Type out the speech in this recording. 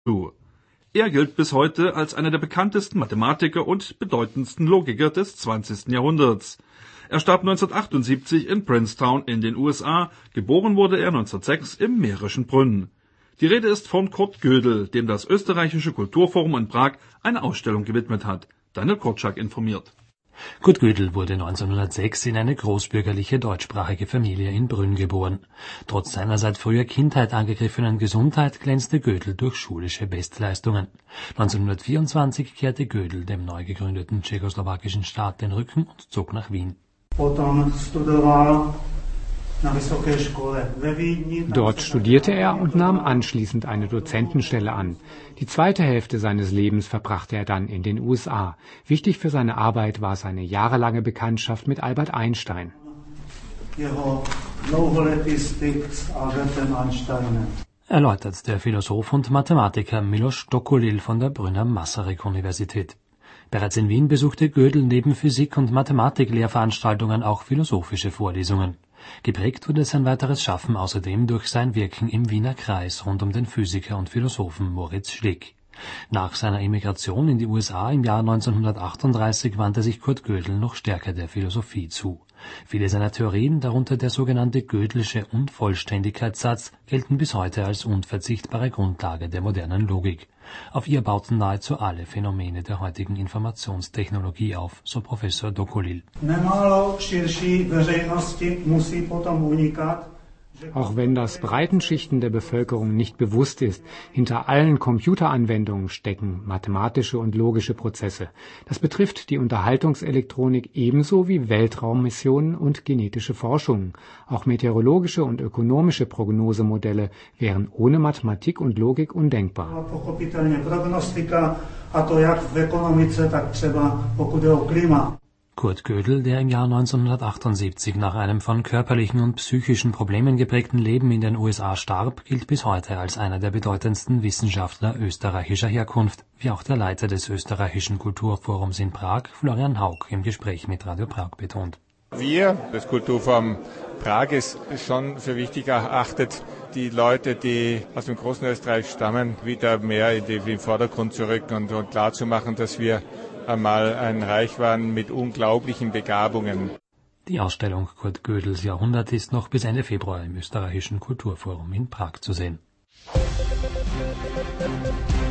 zu. Er gilt bis heute als einer der bekanntesten Mathematiker und bedeutendsten Logiker des 20. Jahrhunderts. Er starb 1978 in Princetown in den USA, geboren wurde er 1906 im Mährischen Brunn. Die Rede ist von Kurt Gödel, dem das Österreichische Kulturforum in Prag eine Ausstellung gewidmet hat. Daniel Korczak informiert. Kurt Gödel wurde 1906 in eine großbürgerliche deutschsprachige Familie in Brünn geboren. Trotz seiner seit früher Kindheit angegriffenen Gesundheit glänzte Gödel durch schulische Bestleistungen. 1924 kehrte Gödel dem neu gegründeten tschechoslowakischen Staat den Rücken und zog nach Wien. Dort studierte er und nahm anschließend eine Dozentenstelle an. Die zweite Hälfte seines Lebens verbrachte er dann in den USA. Wichtig für seine Arbeit war seine jahrelange Bekanntschaft mit Albert Einstein. Erläutert der Philosoph und Mathematiker Miloš Dokolil von der Brünner Masaryk-Universität. Bereits in Wien besuchte Gödel neben Physik- und Mathematik-Lehrveranstaltungen auch philosophische Vorlesungen. Geprägt wurde sein weiteres Schaffen außerdem durch sein Wirken im Wiener Kreis rund um den Physiker und Philosophen Moritz Schlick. Nach seiner Emigration in die USA im Jahr 1938 wandte sich Kurt Gödel noch stärker der Philosophie zu. Viele seiner Theorien, darunter der sogenannte Gödelsche Unvollständigkeitssatz, gelten bis heute als unverzichtbare Grundlage der modernen Logik. Auf ihr bauten nahezu alle Phänomene der heutigen Informationstechnologie auf, so Professor Dokolil. Auch wenn das breiten Schichten der Bevölkerung nicht bewusst ist, hinter allen Computeranwendungen stecken mathematische und logische Prozesse. Das betrifft die Unterhaltungselektronik ebenso wie Weltraummissionen und genetische Forschungen. Auch meteorologische und ökonomische Prognosemodelle wären ohne Mathematik und Logik undenkbar. Kurt Gödel, der im Jahr 1978 nach einem von körperlichen und psychischen Problemen geprägten Leben in den USA starb, gilt bis heute als einer der bedeutendsten Wissenschaftler österreichischer Herkunft, wie auch der Leiter des Österreichischen Kulturforums in Prag, Florian Haug, im Gespräch mit Radio Prag betont. Wir, das Kulturforum Prag, ist schon für wichtig erachtet, die Leute, die aus dem großen Österreich stammen, wieder mehr in den Vordergrund zu rücken und klarzumachen, dass wir einmal ein Reich waren mit unglaublichen Begabungen. Die Ausstellung Kurt Gödels Jahrhundert ist noch bis Ende Februar im Österreichischen Kulturforum in Prag zu sehen.